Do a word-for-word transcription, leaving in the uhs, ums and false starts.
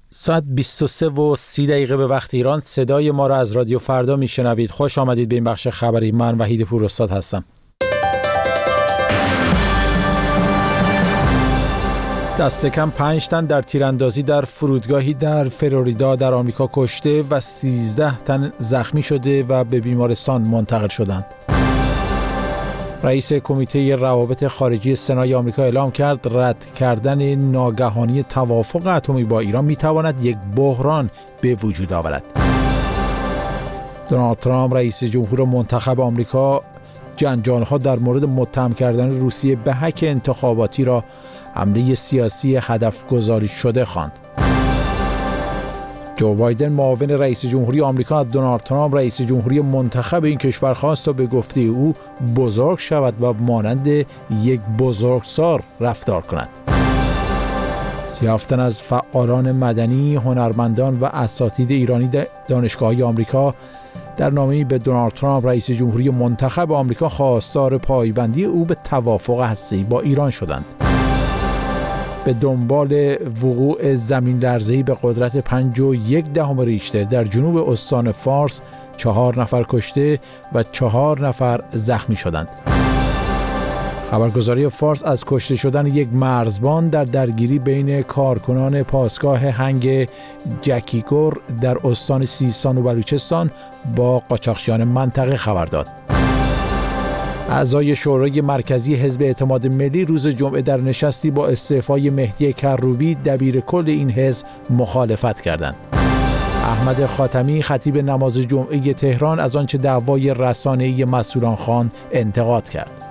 ساعت بیست و سه و سی دقیقه به وقت ایران. صدای ما را از رادیو فردا میشنوید. خوش آمدید به این بخش خبری. من وحید پوراستاد هستم. دست کم پنج تن در تیراندازی در فرودگاهی در فلوریدا در آمریکا کشته و سیزده تن زخمی شده و به بیمارستان منتقل شدند. رئیس کمیته روابط خارجی سنای آمریکا اعلام کرد رد کردن ناگهانی توافق اتمی با ایران میتواند یک بحران به وجود آورد. دونالد ترامپ رئیس جمهور منتخب آمریکا جنجال‌ها در مورد متهم کردن روسیه به هک انتخاباتی را حمله سیاسی هدف گذاری شده خواند. جو بایدن معاون رئیس جمهوری آمریکا از دونالد ترامپ رئیس جمهوری منتخب این کشور خواست تا به گفته او بزرگ شود و مانند یک بزرگسال رفتار کند. سی و هفت تن از فعالان مدنی، هنرمندان و اساتید ایرانی دانشگاه‌های آمریکا در نامه‌ای به دونالد ترامپ رئیس جمهوری منتخب آمریکا خواستار پایبندی او به توافق هسته‌ای با ایران شدند. به دنبال وقوع زمین لرزه‌ای به قدرت پنج و یک دهم ریشتر در جنوب استان فارس چهار نفر کشته و چهار نفر زخمی شدند. خبرگزاری فارس از کشته شدن یک مرزبان در درگیری بین کارکنان پاسگاه هنگ جکیگور در استان سیستان و بلوچستان با قاچاقچیان منطقه خبر داد. اعضای شورای مرکزی حزب اعتماد ملی روز جمعه در نشستی با استعفای مهدی کروبی دبیر کل این حزب مخالفت کردند. احمد خاتمی خطیب نماز جمعه تهران از آنچه دعوای رسانه‌ای مسئولان خواند انتقاد کرد.